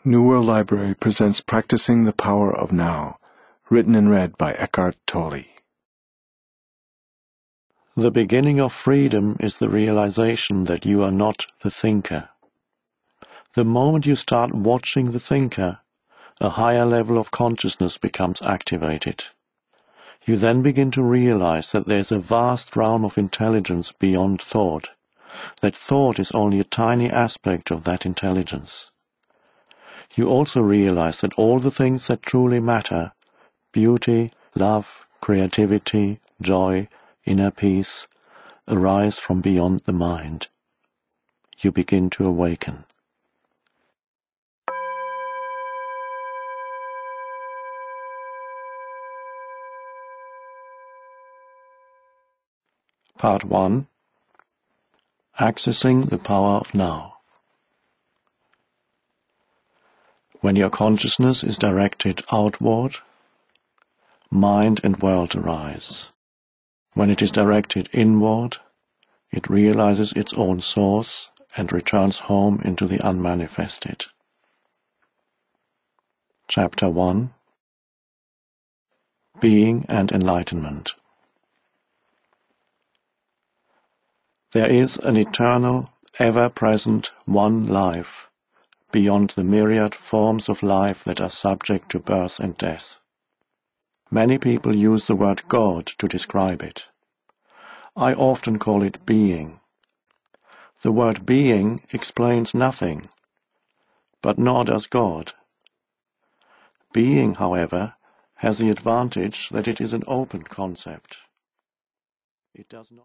New World Library presents Practicing the Power of Now, written and read by Eckhart Tolle. The beginning of freedom is the realization that you are not the thinker. The moment you start watching the thinker, a higher level of consciousness becomes activated. You then begin to realize that there is a vast realm of intelligence beyond thought, that thought is only a tiny aspect of that intelligence. You also realize that all the things that truly matter, beauty, love, creativity, joy, inner peace, arise from beyond the mind. You begin to awaken. Part 1. Accessing the Power of Now. When your consciousness is directed outward, mind and world arise. When it is directed inward, it realizes its own source and returns home into the unmanifested. Chapter 1. Being and Enlightenment. There is an eternal, ever-present one life, beyond the myriad forms of life that are subject to birth and death. Many people use the word God to describe it. I often call it being. The word being explains nothing, but nor does God. Being, however, has the advantage that it is an open concept. It does not